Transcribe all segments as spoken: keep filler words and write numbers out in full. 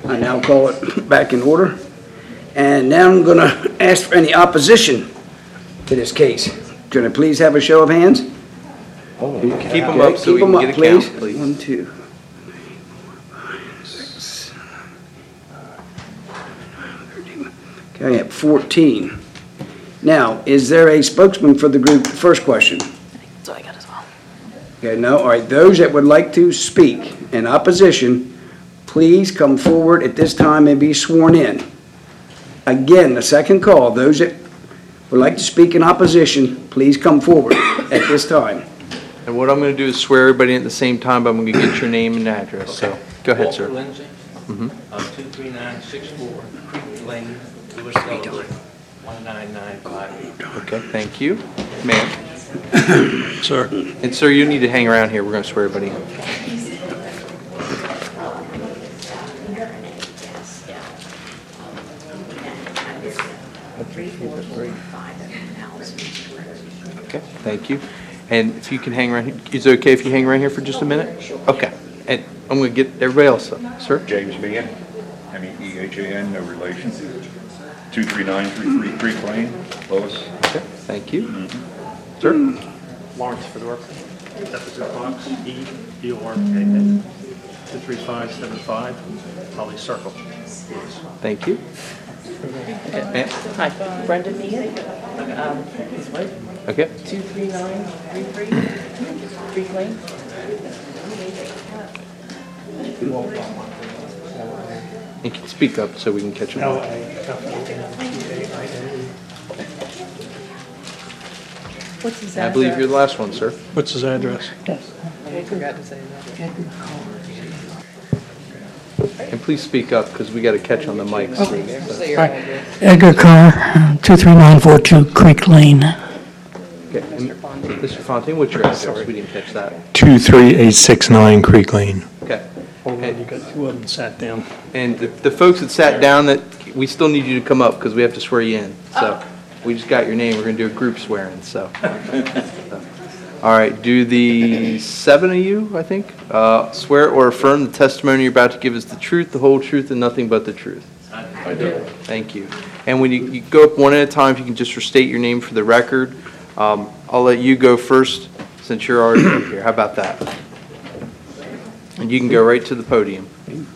I now call it back in order. And now I'm going to ask for any opposition to this case. Can I please have a show of hands? Keep them Okay, up so keep we them can up, get a please. count, please. One, two, six. Okay, I have fourteen. Now, is there a spokesman for the group? First question. So I got as well. Okay, no, all right, those that would like to speak in opposition, please come forward at this time and be sworn in. Again, the second call, those that would like to speak in opposition, please come forward at this time. And what I'm going to do is swear everybody in at the same time, but I'm going to get your name and address. So, go ahead, Walter sir. Lindsay, Mhm. uh, two three nine six four Creek Lane, Lewis, Delaware, one nine nine five eight. Okay, thank you. Ma'am. Sir. And sir, you need to hang around here. We're going to swear everybody in. Okay, thank you. And if you can hang around here, is it okay if you hang around here for just a minute? Okay. And I'm going to get everybody else up. Sir? James Meehan, M E E H A N, no relation. two three nine three three Creek Lane, Lois. Okay, thank you. Sir? Lawrence Fedorka, Officer Fox, E, D O R K N, two three five seven five, Holly Circle. Thank you. Ma'am? Hi, Brenda Meehan, um, his wife, Okay. two three nine three three, Creek Lane. And can you speak up so we can catch L them. A F O N T A I N E. What's his I believe you're the last one, sir. What's his address? I forgot to say that. And please speak up because we got to catch on the mics. Say your address. Edgar Carr, two three nine four two Creek Lane. Okay. and Mister Fontaine, what's your address? We didn't catch that. two three eight six nine Creek Lane. Okay. Hold on, you got two of them sat down. And the, the folks that sat down, that we still need you to come up because we have to swear you in. So we just got your name. We're going to do a group swearing. So. so. All right. Do the seven of you, I think, uh, swear or affirm the testimony you're about to give is the truth, the whole truth, and nothing but the truth? I do. Thank you. And when you, you go up one at a time, if you can just restate your name for the record. Um, I'll let you go first since you're already up here. How about that? And you can go right to the podium.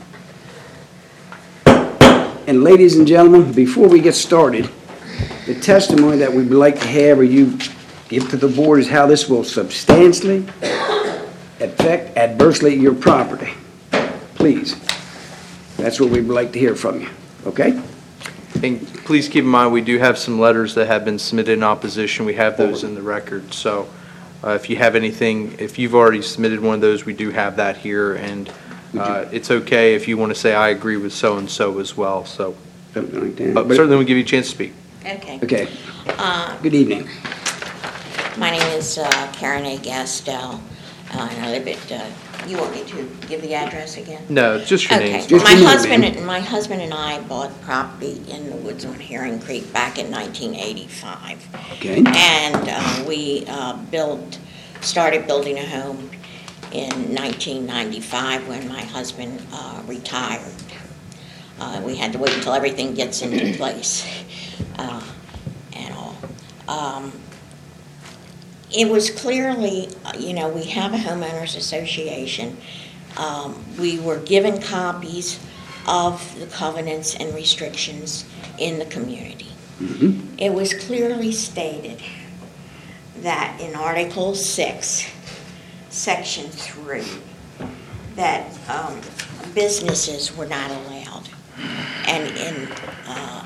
And ladies and gentlemen, before we get started, the testimony that we would like to have or you give to the board is how this will substantially affect adversely your property. Please. That's what we would like to hear from you. Okay? And please keep in mind, we do have some letters that have been submitted in opposition. We have those in the record. So uh, if you have anything, if you've already submitted one of those, we do have that here. And uh, it's okay if you want to say, I agree with so-and-so as well. So Something like that. but But- certainly we'll give you a chance to speak. Okay. Okay. Uh, Good evening. My name is uh, Karen A. Gastel, uh, and I live at, uh, you want me to give the address again? No, just your Okay. names. Just My your name, husband, ma'am. and my husband and I bought property in the woods on Herring Creek back in nineteen eighty-five. Okay. And uh, we uh, built, started building a home in nineteen ninety-five when my husband uh, retired. Uh, We had to wait until everything gets into place uh, and all. Um, It was clearly, uh, you know, we have a homeowners association. Um, We were given copies of the covenants and restrictions in the community. Mhm. It was clearly stated that in Article six, Section three, that um, businesses were not allowed. And in, uh,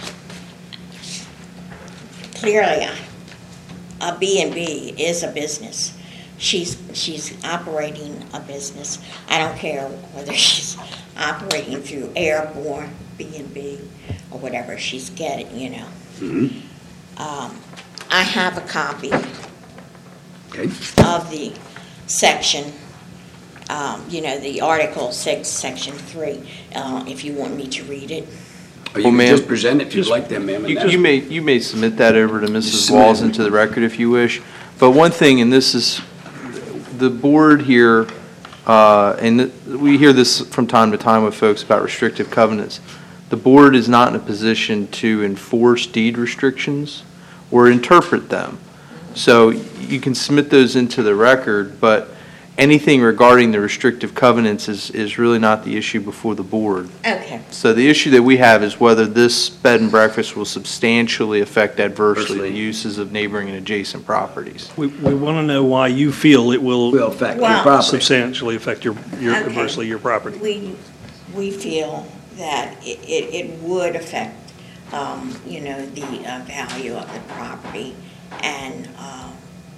clearly, a- a B and B is a business. She's, she's operating a business. I don't care whether she's operating through Airborne, B and B, or whatever she's getting, you know. Mhm. Um, I have a copy Okay. of the section, um, you know, the Article six, Section three, uh, if you want me to read it. Or you Well, can ma'am, just present it if you'd like them, ma'am. and You, that's- you may, you may submit that over to Missus submit Walls it. into the record if you wish. But one thing, and this is, the board here uh, and th- we hear this from time to time with folks about restrictive covenants. The board is not in a position to enforce deed restrictions or interpret them. So you can submit those into the record, but anything regarding the restrictive covenants is, is really not the issue before the board. Okay. So the issue that we have is whether this bed and breakfast will substantially affect adversely the Adversely. uses of neighboring and adjacent properties. We, we want to know why you feel it will Will affect your Well- property. substantially affect your, your Okay. adversely your property. We, we feel that it, it it would affect, um, you know, the uh, value of the property and, um,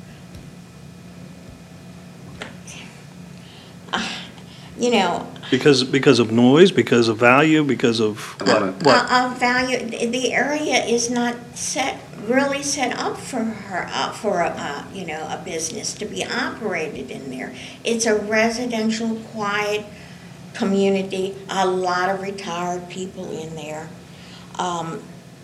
uh, you know, Because, because of noise, because of value, because of what? Uh, What? Uh, uh, value, the area is not set, really set up for her, uh, for a, uh, you know, a business to be operated in there. It's a residential, quiet community, a lot of retired people in there. Um,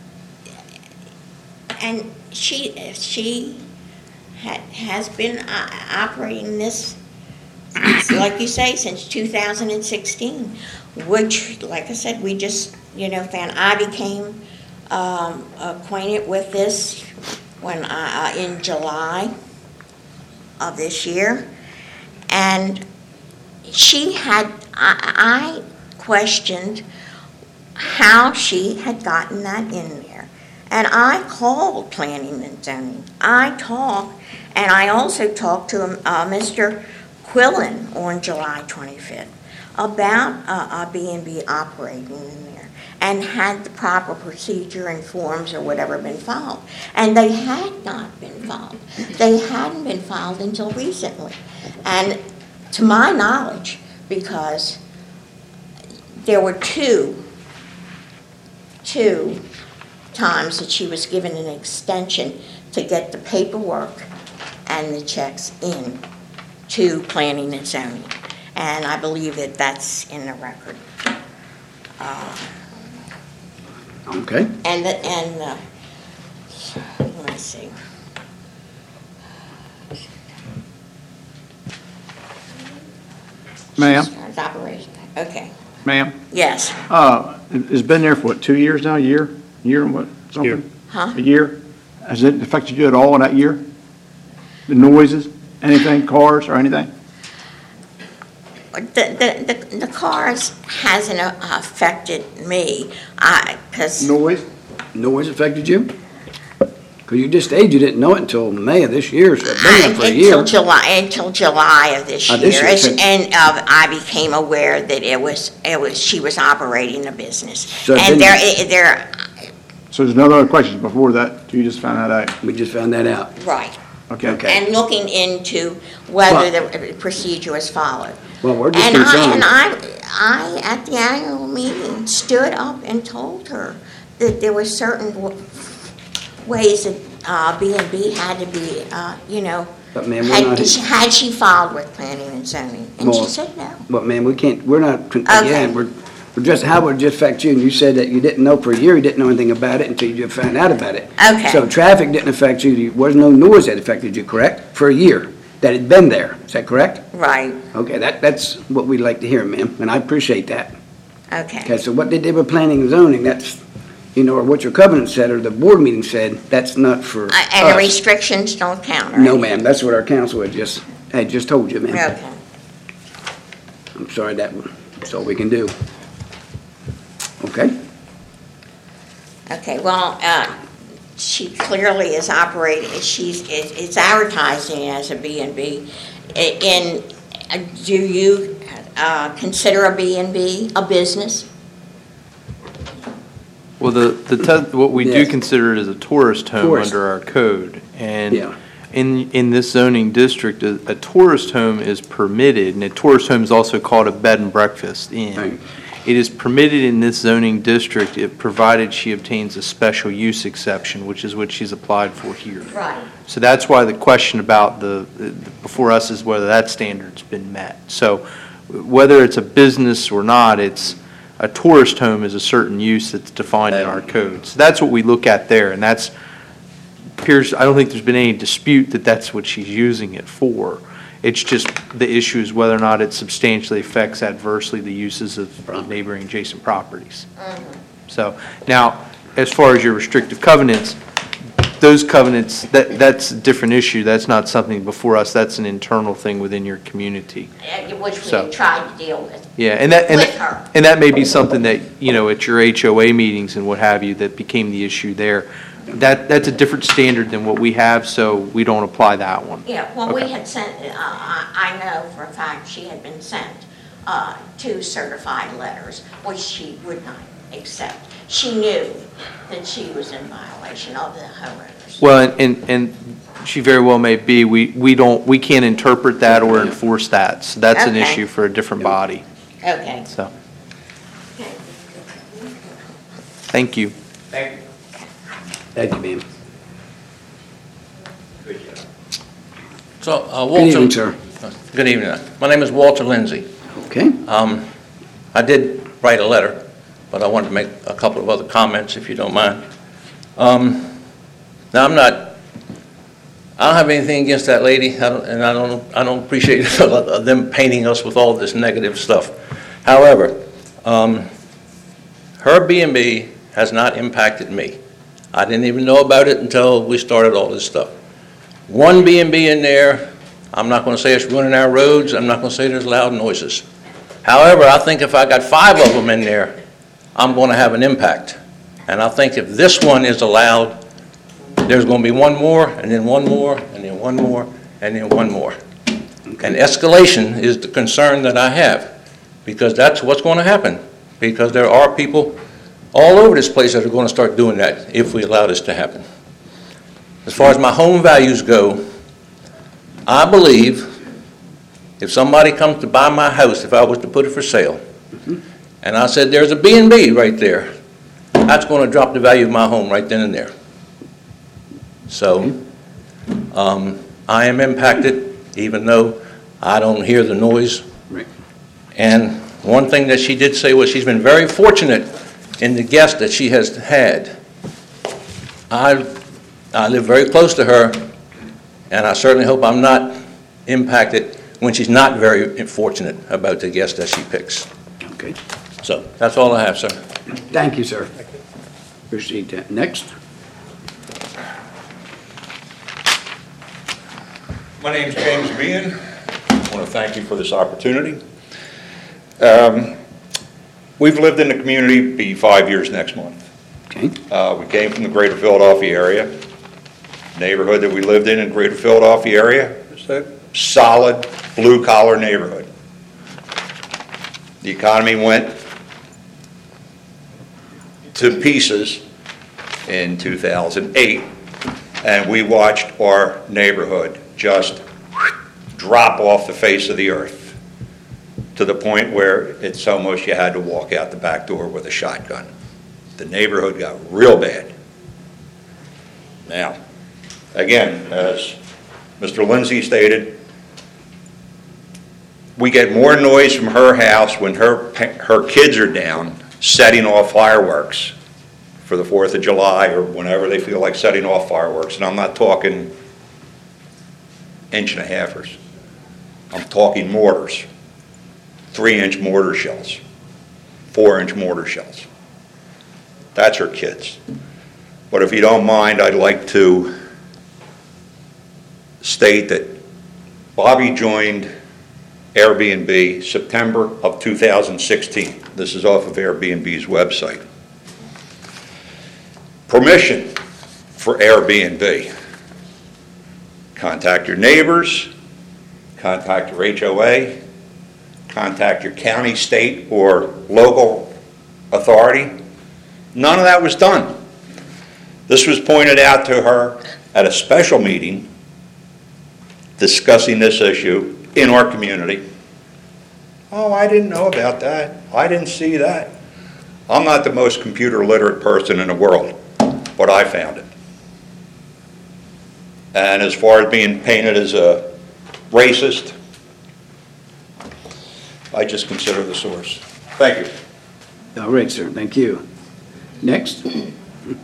and she, she had, has been uh, operating this, like you say, since two thousand sixteen, which, like I said, we just, you know, found, I became um, acquainted with this when I, uh, in July of this year. And she had, I, I questioned how she had gotten that in there. And I called planning and zoning. I talked, and I also talked to uh, Mister Quillen on July twenty-fifth about uh, a B and B operating in there, and had the proper procedure and forms or whatever been filed. And they had not been filed. They hadn't been filed until recently. And to my knowledge, because there were two, two times that she was given an extension to get the paperwork and the checks in to planning and zoning. And I believe that that's in the record. Uh, Okay. And, the- and, uh, let me see. Ma'am? Starts operation, okay, Ma'am, yes, uh, it's been there for what, two years now, a year? Year and what, Year. something? huh? A year? Has it affected you at all in that year? The noises, anything, cars or anything? The, the, the, the cars hasn't uh, affected me, I, cause. Noise? Noise affected you? Because you just stated you didn't know it until May of this year, so it's been there for a Until year. July, until July of this Uh, year. this year, As- so- And uh, I became aware that it was, it was, she was operating a business. So And then- there, i- there, So there's no other questions before that? You just found that out? We just found that out. right. Okay. Okay. And looking into whether the procedure was followed. Well, we're just And I, concerned. and I, I, at the annual meeting, stood up and told her that there were certain w- ways that uh, B and B had to be, uh, you know, But ma'am, we're had, not, had she filed with planning and zoning, and she Well, said no. but ma'am, we can't, we're not, Okay. again, we're, we're just, how would it just affect you? And you said that you didn't know for a year, you didn't know anything about it until you just found out about it. Okay. So traffic didn't affect you, there was no noise that affected you, correct? For a year, that had been there, is that correct? Right, Okay, that, that's what we'd like to hear, ma'am, and I appreciate that. okay. Okay, so what they did with planning and zoning, that's, you know, or what your covenant said, or the board meeting said, that's not for Uh, And the us. restrictions don't count, right? No, ma'am, that's what our council had just, had just told you, ma'am. Okay. I'm sorry, that, that's all we can do. Okay? Okay, well, uh, she clearly is operating, she's, it- it's advertising as a B and B. I- In, uh, do you uh, consider a B and B a business? Well, the, the, te- what we do Yes. consider it as a tourist home Tourist. under our code. And Yeah. in, in this zoning district, a, a tourist home is permitted, and a tourist home is also called a bed and breakfast inn. Right. It is permitted in this zoning district, if provided she obtains a special use exception, which is what she's applied for here. Right. So that's why the question about the, the- before us is whether that standard's been met. So whether it's a business or not, it's, a tourist home is a certain use that's defined in our code. So that's what we look at there, and that's, appears, I don't think there's been any dispute that that's what she's using it for. It's just, the issue is whether or not it substantially affects adversely the uses of of neighboring adjacent properties. So, now, as far as your restrictive covenants, those covenants, that, that's a different issue. That's not something before us. That's an internal thing within your community. uh, which we So- had tried to deal with. Yeah, and that, and, With her. and that may be something that, you know, at your H O A meetings and what have you, that became the issue there. That, that's a different standard than what we have, so we don't apply that one. Yeah, well, we Okay. had sent, uh, I I know for a fact she had been sent uh, two certified letters, which she would not accept. She knew that she was in violation of the homeowners. Well, and, and, and she very well may be. We, we don't, we can't interpret that or enforce that. So that's an Okay. issue for a different body, Okay. so, thank you. Thank you. Thank you, ma'am. So, uh, Good evening, Walter. sir. Good evening. My name is Walter Lindsay. Okay, Um, I did write a letter, but I wanted to make a couple of other comments, if you don't mind. Um, Now, I'm not, I don't have anything against that lady, I don't- and I don't, I don't appreciate them painting us with all this negative stuff. However, um, her B and B has not impacted me. I didn't even know about it until we started all this stuff. One B and B in there, I'm not going to say it's ruining our roads, I'm not going to say there's loud noises. However, I think if I got five of them in there, I'm going to have an impact. And I think if this one is allowed, there's going to be one more, and then one more, and then one more, and then one more. And escalation is the concern that I have, because that's what's going to happen. Because there are people all over this place that are going to start doing that if we allow this to happen. As far as my home values go, I believe if somebody comes to buy my house, if I was to put it for sale, and I said there's a B and B right there, that's going to drop the value of my home right then and there. So, um, I am impacted, even though I don't hear the noise. right. And one thing that she did say was she's been very fortunate in the guests that she has had. I, I live very close to her, and I certainly hope I'm not impacted when she's not very fortunate about the guests that she picks. Okay. So, that's all I have, sir. Thank you, sir. Appreciate that. Next. My name's James Meehan. I want to thank you for this opportunity. Um, We've lived in the community, be five years next month. Okay. Uh, We came from the greater Philadelphia area. Neighborhood that we lived in in greater Philadelphia area is a solid blue-collar neighborhood. The economy went to pieces in two thousand eight, and we watched our neighborhood just drop off the face of the earth to the point where it's almost you had to walk out the back door with a shotgun. The neighborhood got real bad. Now, again, as Mister Lindsay stated, we get more noise from her house when her, her kids are down setting off fireworks for the fourth of July or whenever they feel like setting off fireworks. And I'm not talking inch and a halfers. I'm talking mortars, three-inch mortar shells, four-inch mortar shells. That's her kids. But if you don't mind, I'd like to state that Bobby joined Airbnb September of two thousand sixteen. This is off of Airbnb's website. Permission for Airbnb. Contact your neighbors, contact your H O A, contact your county, state, or local authority. None of that was done. This was pointed out to her at a special meeting discussing this issue in our community. Oh, I didn't know about that. I didn't see that. I'm not the most computer literate person in the world, but I found it. And as far as being painted as a racist, I just consider the source. Thank you. All right, sir. Thank you. Next.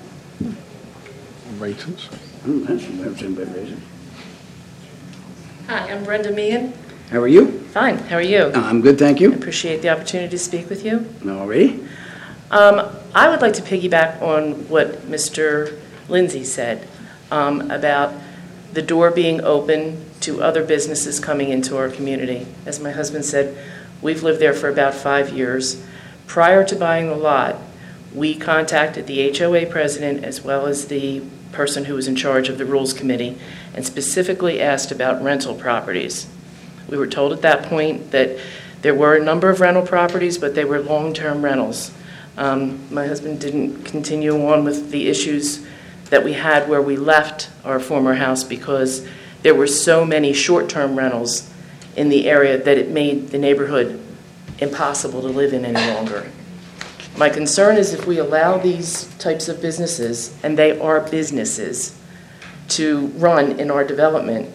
Racist. Oh, that's that's somebody racist. Hi, I'm Brenda Meehan. How are you? Fine, how are you? I'm good, thank I you. appreciate the opportunity to speak with you. All righty. Um, I would like to piggyback on what Mister Lindsay said um, about the door being open to other businesses coming into our community. As my husband said, we've lived there for about five years. Prior to buying the lot, we contacted the H O A president as well as the person who was in charge of the Rules Committee and specifically asked about rental properties. We were told at that point that there were a number of rental properties, but they were long-term rentals. Um, my husband didn't continue on with the issues that we had where we left our former house because there were so many short-term rentals in the area that it made the neighborhood impossible to live in any longer. My concern is if we allow these types of businesses, and they are businesses, to run in our development,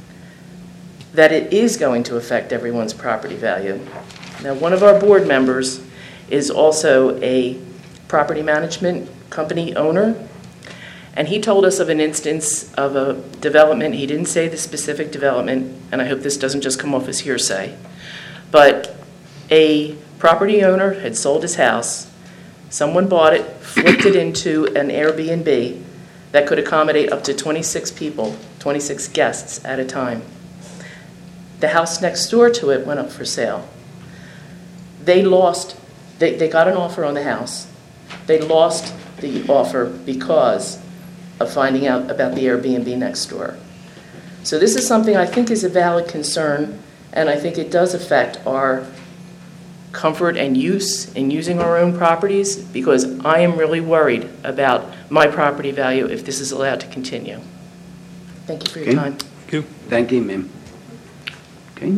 that it is going to affect everyone's property value. Now, one of our board members is also a property management company owner, and he told us of an instance of a development. He didn't say the specific development, and I hope this doesn't just come off as hearsay, but a property owner had sold his house, someone bought it, flipped it into an Airbnb that could accommodate up to twenty-six people, twenty-six guests at a time. The house next door to it went up for sale. They lost, they, they got an offer on the house. They lost the offer because of finding out about the Airbnb next door. So this is something I think is a valid concern, and I think it does affect our comfort and use in using our own properties, because I am really worried about my property value if this is allowed to continue. Thank you for your Okay. time. Thank you. Thank you, ma'am. Okay.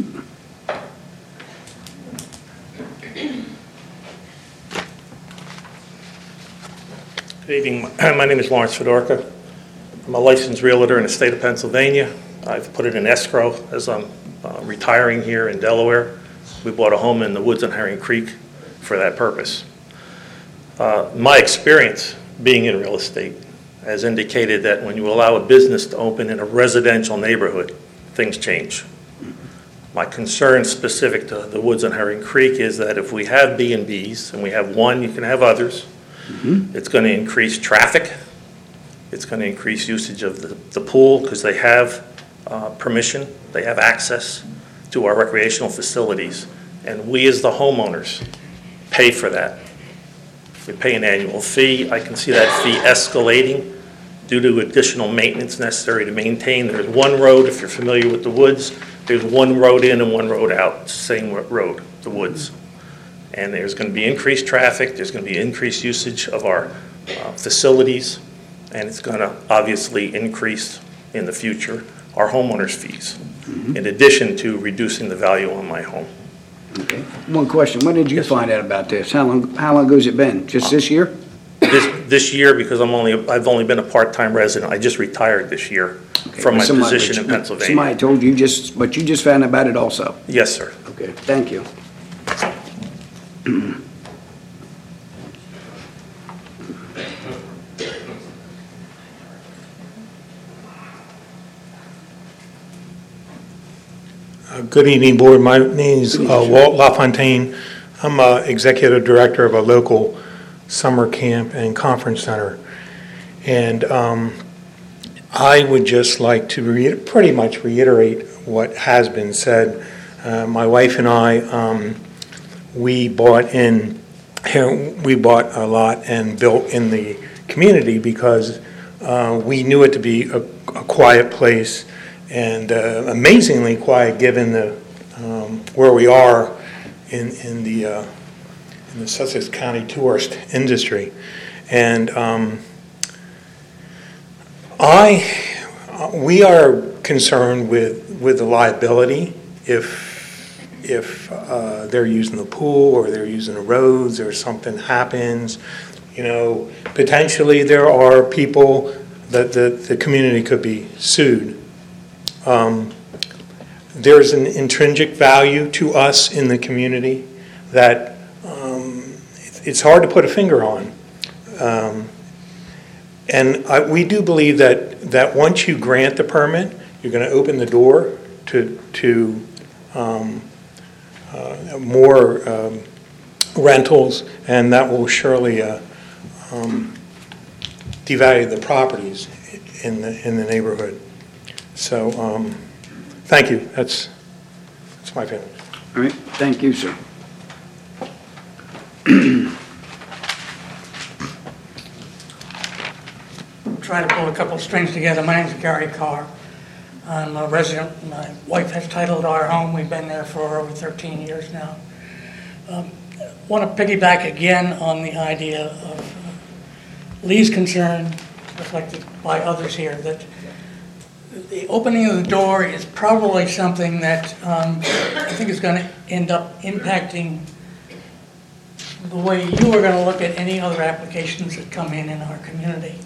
Good evening. My name is Lawrence Fedorka. I'm a licensed realtor in the state of Pennsylvania. I've put it in escrow as I'm uh, retiring here in Delaware. We bought a home in the woods on Herring Creek for that purpose. Uh, my experience being in real estate has indicated that when you allow a business to open in a residential neighborhood, things change. My concern specific to the woods on Herring Creek is that if we have B and Bs, and we have one, you can have others, mm-hmm. It's going to increase traffic. It's going to increase usage of the, the pool because they have uh, permission, they have access to our recreational facilities, and we as the homeowners pay for that. We pay an annual fee. I can see that fee escalating due to additional maintenance necessary to maintain. There's one road, if you're familiar with the woods, there's one road in and one road out, same road, the woods. And there's going to be increased traffic, there's going to be increased usage of our uh, facilities, and it's going to obviously increase in the future our homeowners' fees, mm-hmm. in addition to reducing the value on my home. Okay. One question, when did you find out about this? How long, how long ago has it been? Just this year? This, this year, because I'm only, I've only been a part-time resident, I just retired this year Okay, from but my somebody- position in but Pennsylvania. Somebody told you just, but you just found out about it also? Yes, sir. Okay, thank you. Uh, Good evening, Board. My name is uh, Walt LaFontaine. I'm uh, Executive Director of a local summer camp and conference center. And um, I would just like to re- pretty much reiterate what has been said. Uh, My wife and I, um, we bought in, we bought a lot and built in the community because uh, we knew it to be a a quiet place, and uh, amazingly quiet given the um, where we are in in the uh, in the Sussex County tourist industry, and um, I we are concerned with with the liability if if uh, they're using the pool or they're using the roads or something happens. You know, potentially there are people that the, the community could be sued. Um, there's an intrinsic value to us in the community that um, it's hard to put a finger on. Um, and I, we do believe that, that once you grant the permit, you're going to open the door to, to um, uh, more um, rentals, and that will surely uh, um, devalue the properties in the, in the neighborhood. So, um, thank you. That's, that's my feeling. All right, thank you, sir. Try to pull a couple strings together. My name's Gary Carr. I'm a resident. My wife has titled our home. We've been there for over thirteen years now. Um, want to piggyback again on the idea of uh, Lee's concern, reflected by others here, that the opening of the door is probably something that um, I think is going to end up impacting the way you are going to look at any other applications that come in in our community.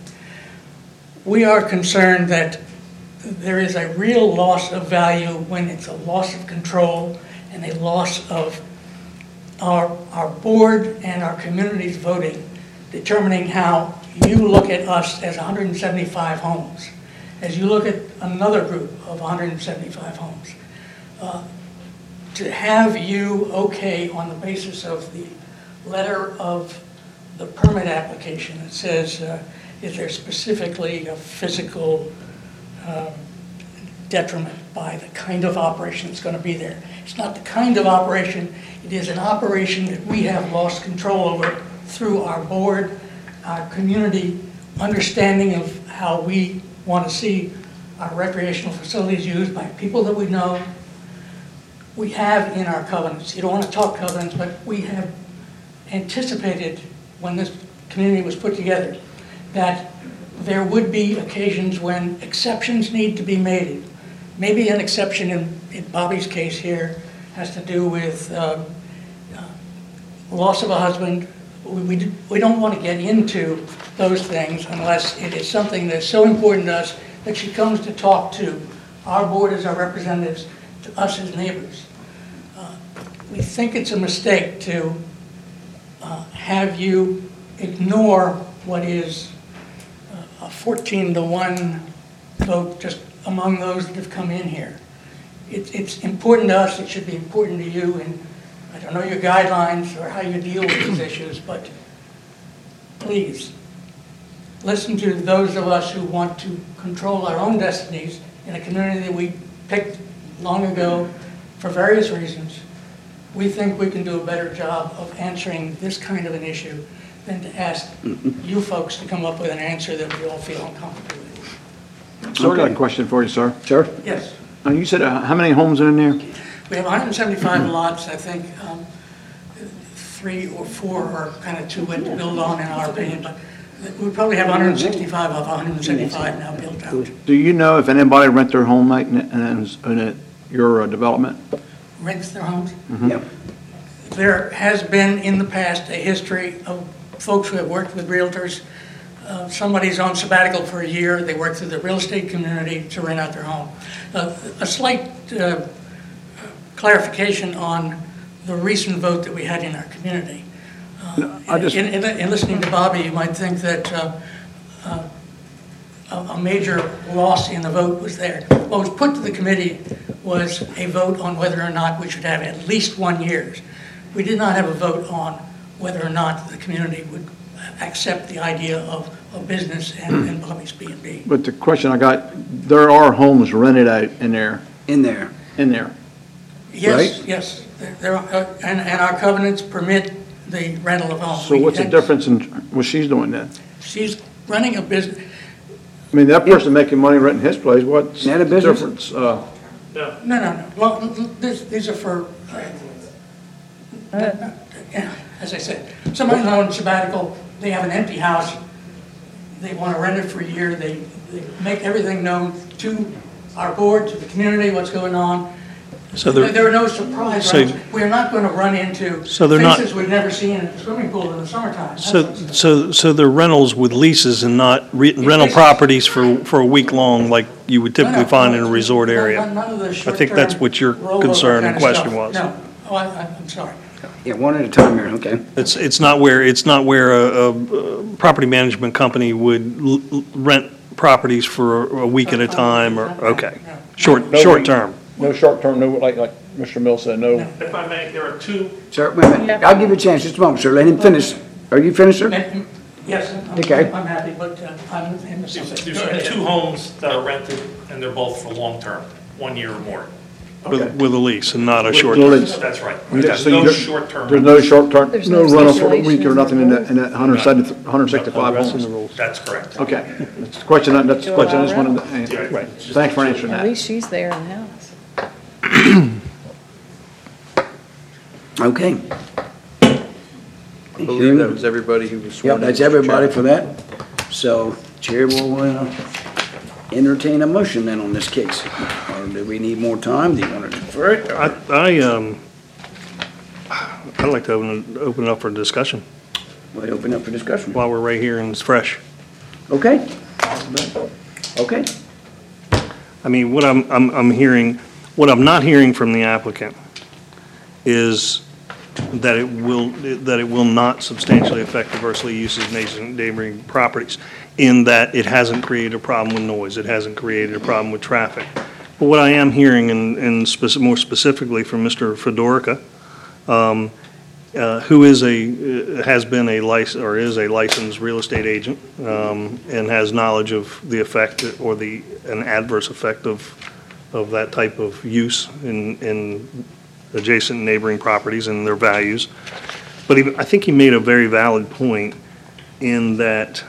We are concerned that there is a real loss of value when it's a loss of control and a loss of our, our board and our community's voting, determining how you look at us as one hundred seventy-five homes, as you look at another group of one hundred seventy-five homes. Uh, to have you okay on the basis of the letter of the permit application that says uh, is there specifically a physical uh, detriment by the kind of operation that's going to be there. It's not the kind of operation, it is an operation that we have lost control over through our board, our community understanding of how we want to see our recreational facilities used by people that we know. We have in our covenants, you don't want to talk covenants, but we have anticipated when this community was put together that there would be occasions when exceptions need to be made. Maybe an exception in, in Bobby's case here has to do with um, uh, loss of a husband. We, we, we don't want to get into those things unless it is something that's so important to us that she comes to talk to our board as our representatives, to us as neighbors. Uh, we think it's a mistake to uh, have you ignore what is a fourteen to one vote just among those that have come in here. It, it's important to us, it should be important to you, and I don't know your guidelines or how you deal with these issues, but please, listen to those of us who want to control our own destinies in a community that we picked long ago for various reasons. We think we can do a better job of answering this kind of an issue than to ask you folks to come up with an answer that we all feel uncomfortable with. So I got a question for you, sir. Sir? Yes, Now, you said, uh, how many homes are in there? we have one hundred seventy-five lots. I think um, three or four are kind of too wet to build on in our opinion, but we probably have one hundred sixty-five of one hundred seventy-five now built out. Do you know if anybody rent their home like in, in, in your uh, development? Rents their homes? Yep. There has been in the past a history of folks who have worked with realtors. Uh, somebody's on sabbatical for a year, they work through the real estate community to rent out their home. Uh, a slight uh, clarification on the recent vote that we had in our community. Uh, I just- in, in, in listening to Bobby, you might think that uh, uh, a, a major loss in the vote was there. What was put to the committee was a vote on whether or not we should have at least one year. We did not have a vote on whether or not the community would accept the idea of a business and, and Bobby's B and B. But the question I got, there are homes rented out in there, In there. in there. Yes, Right? yes, there- there are, uh, and, and our covenants permit the rental of homes. So what's the And difference in what she's doing then? She's running a business, I mean, that person making money renting his place, what's Isn't that a the business? difference? Uh, no, no, no, well, this, these are for, uh, yeah, as I said, somebody's on sabbatical, they have an empty house, they want to rent it for a year, they, they make everything known to our board, to the community, what's going on. So There they're, there are no surprise So- runs. We're not going to run into So they're not- faces we've never seen in a swimming pool in the summertime. That's so, what's- so, so they're rentals with leases and not re- rental business. properties for, for a week long like you would No, no, typically find no, in a it's resort none- area? none- none of the I think that's short-term what your rollover concern kind and of question stuff. was. No, oh, I, I'm sorry. Yeah, one at a time here, okay. It's, it's not where, it's not where a, a property management company would l- l- rent properties for a week at a time or, okay. Short, short term. No short-term, no, like, like Mister Mills said, no. If I may, there are two, Sir, wait a minute, I'll give you a chance, just a moment, sir, let him finish. Are you finished, sir? Yes, I'm, Okay. I'm happy, but uh, I'm in the there's subject. there's two homes that are rented, and they're both for long-term, one year or more. With with a lease and not a short. No lease. That's right. You- There's so you no don't- short-term. There's no short-term, There's no no rental for a week stipulation or in nothing in that, in that one hundred seventy, one hundred sixty-five Rest in the homes? rules. That's correct. Okay, that's the question, that's the question I just wanted to answer. Right. Thanks for answering At that. least she's there in the house. Okay. I believe that was everybody who was sworn Yep, in. that's Mister everybody Chairman. for that. So Chair will uh, entertain a motion then on this case. Or do we need more time? Do you want to defer it? I, I, um, I'd like to open, it- open it up for discussion We'll open up for discussion. while we're right here and it's fresh. Okay? Okay. I mean, what I'm, I'm, I'm hearing, what I'm not hearing from the applicant is that it will, that it will not substantially affect diversely uses of neighboring properties, in that it hasn't created a problem with noise, it hasn't created a problem with traffic. But what I am hearing, and, and speci- more specifically from Mister Fedorica, um, uh, who is a, uh, has been a license, or is a licensed real estate agent, um, and has knowledge of the effect or the, an adverse effect of, of that type of use in, in adjacent neighboring properties and their values. But he, I think he made a very valid point in that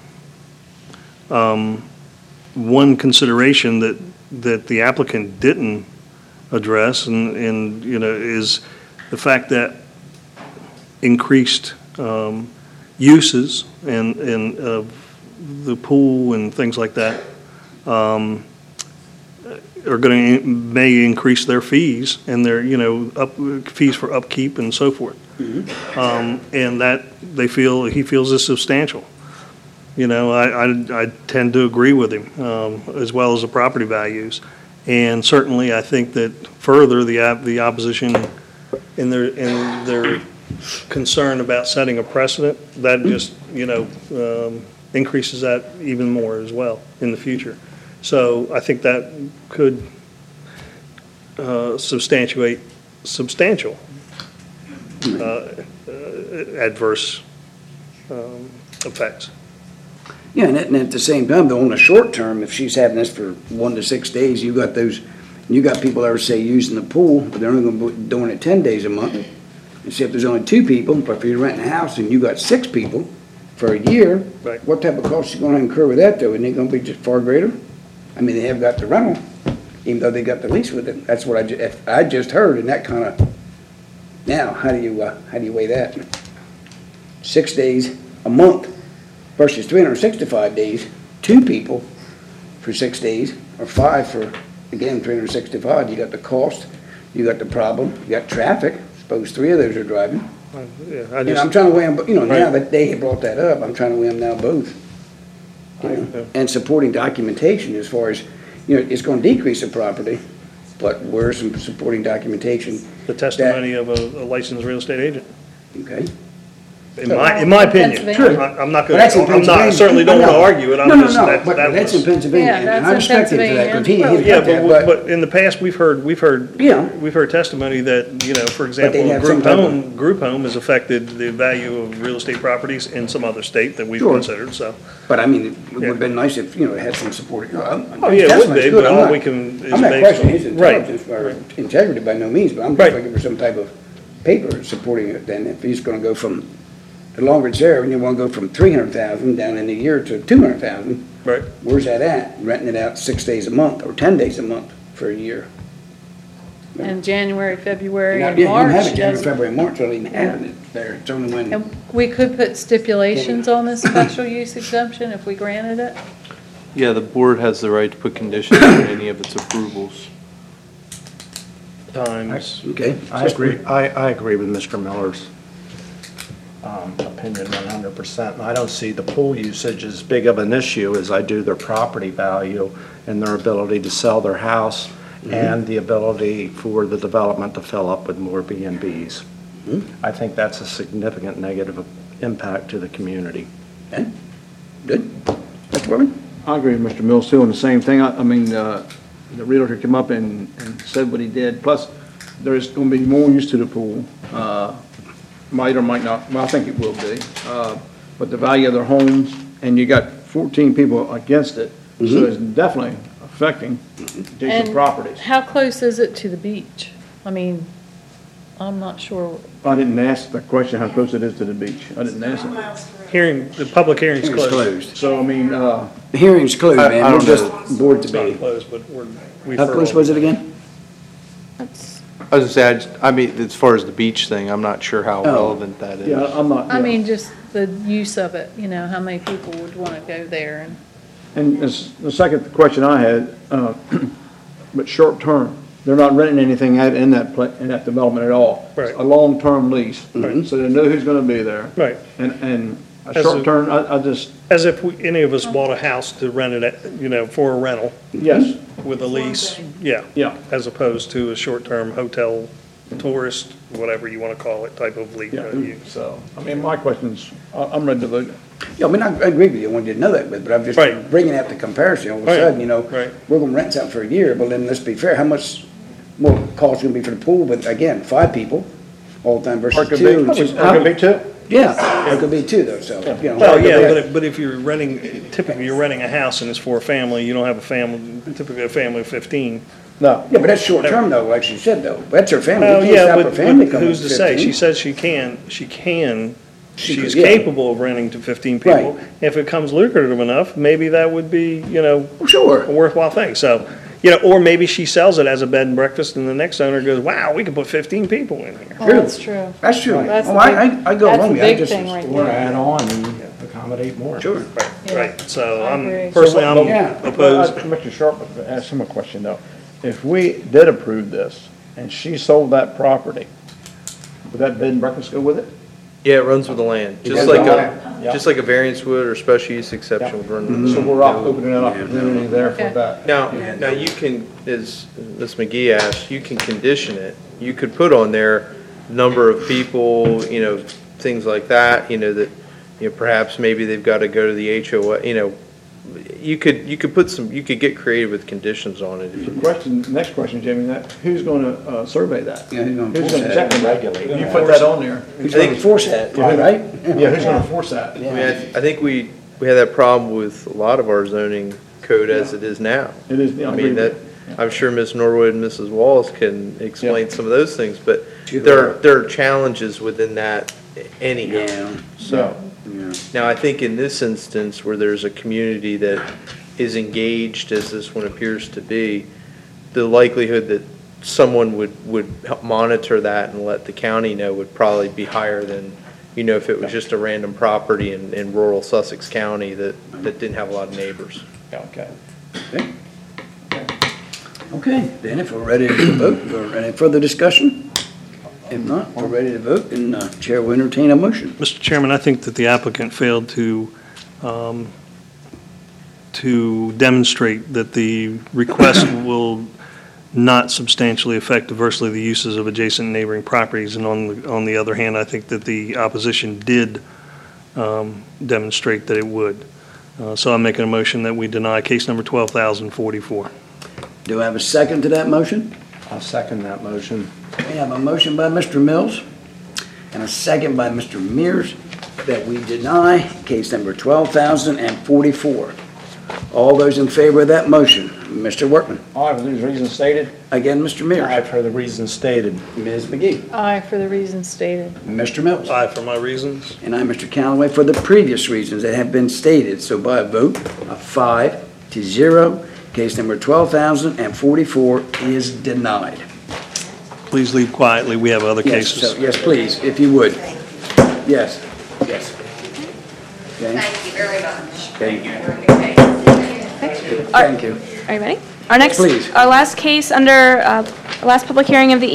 um, one consideration that, that the applicant didn't address, and, and, you know, is the fact that increased um, uses and, and of the pool and things like that um, are going to, may increase their fees and their, you know, up, fees for upkeep and so forth. Um, And that, they feel, he feels is substantial. You know, I, I, I tend to agree with him, um, as well as the property values. And certainly, I think that further, the, op- the opposition in their, in their concern about setting a precedent, that just, you know, um, increases that even more as well in the future. So I think that could uh, substantiate substantial uh, uh, adverse um, effects. Yeah, and at, and at the same time, though, on the short term, if she's having this for one to six days, you got those, you got people that are, say, using the pool, but they're only gonna be doing it ten days a month. And see, if there's only two people, but if you're renting a house and you got six people for a year, Right. what type of cost you gonna incur with that, though? Isn't it gonna be just far greater? I mean, they have got the rental, even though they got the lease with it. That's what I, ju- if I just heard, and that kinda, now, how do you, uh, how do you weigh that? Six days a month versus three hundred sixty-five days, two people for six days, or five for, again, three hundred sixty-five, you got the cost, you got the problem, you got traffic, suppose three of those are driving. Uh, Yeah, I You know, I'm just, trying to weigh them, you know, now Right. that they have brought that up, I'm trying to weigh them now both. You know, and supporting documentation as far as, you know, it's gonna decrease the property, but where's some supporting documentation? the testimony of a a licensed real estate agent, Okay? in my, in my opinion. Pennsylvania. I- I'm not But that's in going, I'm not, I Pennsylvania. certainly don't No, want to no. argue it, I'm No, no, just, no, that but that that's in was. Pennsylvania, Yeah, and that's I in respect him for that, 'cause he, Pennsylvania. he's Yeah, got that, but, but, but in the past, we've heard, we've heard, Yeah. we've heard testimony that, you know, for example, they a have some group type of- home, group home has affected the value of real estate properties in some other state that we've Sure. considered, so. but I mean, it Yeah. would've been nice if, you know, it had some support. You know, I'm- Oh, yeah, it would testimony's be, good. but I'm all not- we can is I'm not based questioning on- his Right. intelligence or integrity by no means, but I'm Right. just looking for some type of paper supporting it, then if he's gonna go from, the longer it's there, and you wanna go from three hundred thousand down in a year to two hundred thousand, Right. where's that at? Renting it out six days a month, or ten days a month for a year. And January, February, Yeah, and you don't have March it January, doesn't. February, March, don't even have it there, it's only when, And we could put stipulations on this special use exemption if we granted it? Yeah, the board has the right to put conditions on any of its approvals. Times. okay? I agree, I, I agree with Mister Miller's um, opinion one hundred percent. And I don't see the pool usage as big of an issue as I do their property value and their ability to sell their house and the ability for the development to fill up with more B and Bs. I think that's a significant negative impact to the community. Okay, good. Mister Worthing? I agree with Mister Mills too, on the same thing. I, I mean, uh, the realtor came up and, and said what he did. Plus, there's going to be more use to the pool. Uh, Might or might not, well, I think it will be. Uh, But the value of their homes, and you got fourteen people against it, so it's definitely affecting adjacent And properties. how close is it to the beach? I mean, I'm not sure. I didn't ask the question how close it is to the beach. I didn't ask it. Hearing, the public hearing's Hearing's closed. closed. So, I mean, uh, The hearing's closed, I- I man. We're don't just know. board to It's not be. closed, but we're, we. How close was it again? I was gonna say, I just- I mean, as far as the beach thing, I'm not sure how Oh. relevant that is. yeah, I'm not. I yeah. mean, just the use of it, you know, how many people would want to go there and. And this- the second question I had, uh, but short-term, they're not renting anything out in that, pla- in that development at all. Right. It's a long-term lease. Right. So they know who's going to be there. Right. And, and a As a- short-term, I, I just, As if we- any of us bought a house to rent it, at, you know, for a rental yes, with a lease, yeah. yeah. As opposed to a short-term hotel, tourist, whatever you want to call it, type of lease. Yeah, uh, use. so, I mean, my question's, I- I'm ready to vote. Yeah, I mean, I I agree with you, I wanted you to know that, but, but I'm just Right. bringing up the comparison. All of a Right. sudden, you know, Right. we're gonna rent something for a year, but then let's be fair, how much more cost gonna be for the pool? But again, five people, all the time Or it versus could two. be, and or two- it could be two. Yeah, it could be two though, so, you know. Well, yeah, but if, but if you're renting, typically you're renting a house and it's for a family, you don't have a family, typically a family of fifteen. No. Yeah, but that's short term though, like she said though. That's her family. Well, We can't yeah, stop but, her family but coming who's to to say? fifteen. She says she can, she can, She she's could, yeah. capable of renting to fifteen people. Right. If it comes lucrative enough, maybe that would be, you know, Sure. a worthwhile thing. So, you know, or maybe she sells it as a bed and breakfast and the next owner goes, wow, we can put fifteen people in here. Oh, that's true. That's true. That's Oh, the I, big- I, I go that's along the with you. I big just- thing right Or there. add on and accommodate more. Sure. Right, Yeah. right. So I I'm, agree. personally, So, I'm yeah. opposed. Well, I- Mister Sharp asked him a question though. If we did approve this and she sold that property, would that bed and breakfast go with it? Yeah, it runs with the land, just runs like with the a, land. Yeah. just like a variance would or special use exception would run. with So the we're land. off opening an opportunity there for Okay. that. Now, now you can, as Miz McGee asked, you can condition it. You could put on there number of people, you know, things like that, you know, that, you know, perhaps maybe they've got to go to the H O A, you know, you could, you could put some, you could get creative with conditions on it if you. The question, next question, Jamie, that, who's gonna, uh, survey that? Yeah, who's gonna Who's enforce gonna that? check and regulate? You put that on there. Who's gonna enforce that, right? Yeah, who's gonna enforce that? I mean, I, th- I think we, we had that problem with a lot of our zoning code as it is now. It is, yeah, I I agree mean, with that, you. I'm sure Miz Norwood and Missus Wallace can explain Yeah. some of those things, but Sure. there, there are challenges within that anyhow. Yeah. So, Yeah. now I think in this instance where there's a community that is engaged, as this one appears to be, the likelihood that someone would, would help monitor that and let the county know would probably be higher than, you know, if it was just a random property in, in rural Sussex County that, that didn't have a lot of neighbors. Yeah, okay. Okay. Okay, then if we're ready to vote, for any further discussion? If not, we're ready to vote, and uh, Chair will entertain a motion. Mister Chairman, I think that the applicant failed to, um, to demonstrate that the request will not substantially affect adversely the uses of adjacent neighboring properties. And on, the on the other hand, I think that the opposition did um, demonstrate that it would. Uh, So I'm making a motion that we deny case number twelve thousand forty-four. Do I have a second to that motion? I'll second that motion. We have a motion by Mister Mills and a second by Mister Mears that we deny case number twelve thousand forty-four. All those in favor of that motion, Mister Workman. Aye, for these reasons stated. Again, Mister Aye, Mears. for the reasons stated. Miz McGee. Aye, for the reasons stated. Mister Mills. Aye, for my reasons. And I, Mister Callaway, for the previous reasons that have been stated. So by a vote of five to zero, case number twelve thousand forty-four is denied. Please leave quietly, we have other Yes, cases. so, yes, please, if you would. Yes, yes. Okay, Thank you very much. thank you. Okay. Thank you. Are you ready? Our next, Please. our last case under, uh, our last public hearing of the